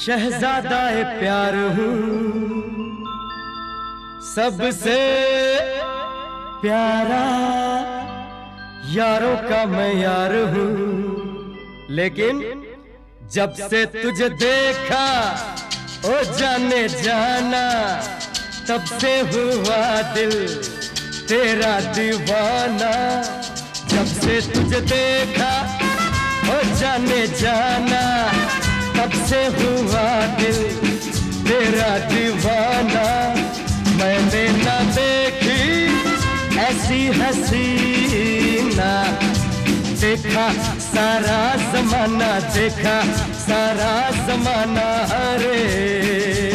शहजादाए प्यार हूँ, सबसे प्यारा यारों का मैं यार हूँ। लेकिन जब से तुझे देखा ओ जाने जाना, तब से हुआ दिल तेरा दीवाना। जब से तुझे देखा ओ जाने जाना, तब से हुआ दिल तेरा दीवाना। मैंने ना देखी ऐसी हसीना, देखा सारा जमाना, देखा सारा जमाना रे।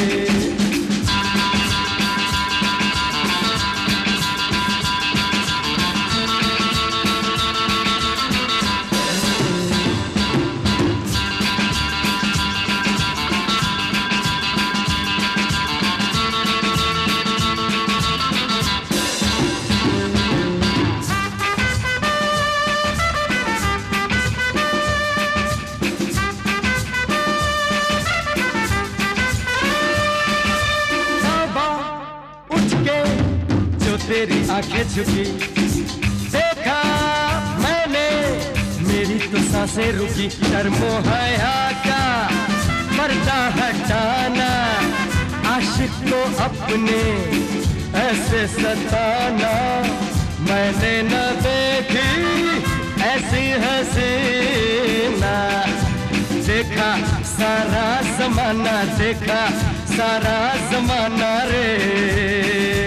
तेरी आंखें झुकी, देखा मैंने मेरी तो सांसें रुकी। शर्मो हया का पर्दा हटाना, आशिक को अपने ऐसे सताना। मैंने न देखी ऐसी हसीना, देखा सारा जमाना, देखा सारा जमाना रे।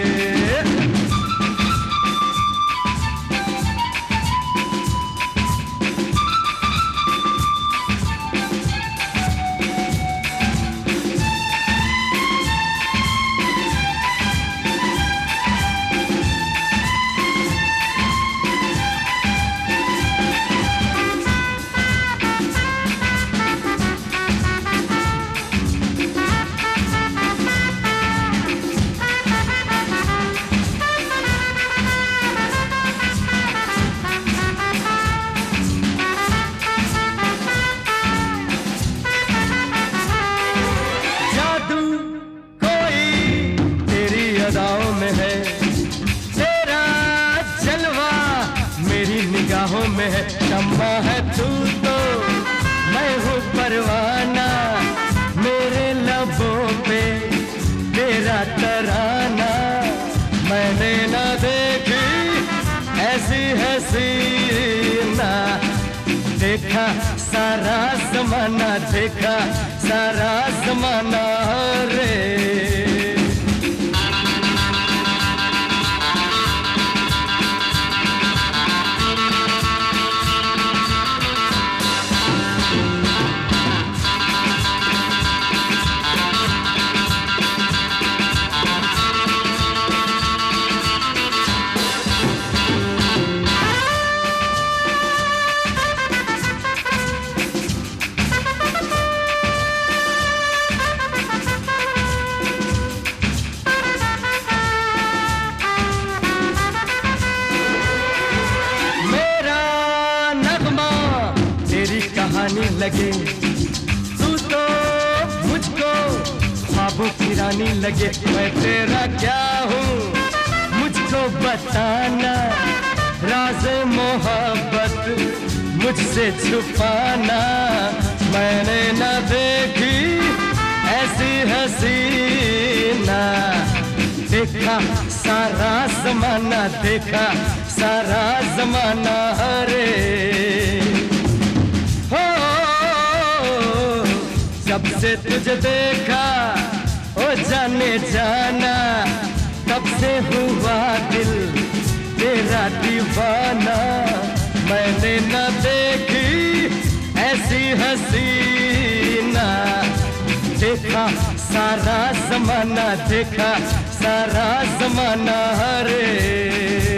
निगाहों में है शम्मा है तू तो, मैं हूँ परवाना। मेरे लबों पे तेरा तराना, मैंने ना देखी ऐसी हसीना, देखा सारा जमाना, देखा सारा जमाना रे। कहानी लगे तू तो मुझको ख्वाबों की रानी लगे। मैं तेरा क्या हूँ मुझको बताना, राज़ मोहब्बत मुझसे छुपाना। मैंने न देखी ऐसी हसीना, देखा सारा जमाना, देखा सारा जमाना रे। जब से तुझे देखा ओ जाने जाना, तब से हुआ दिल तेरा दीवाना। मैंने न देखी ऐसी हसीना, देखा सारा जमाना, देखा सारा जमाना रे।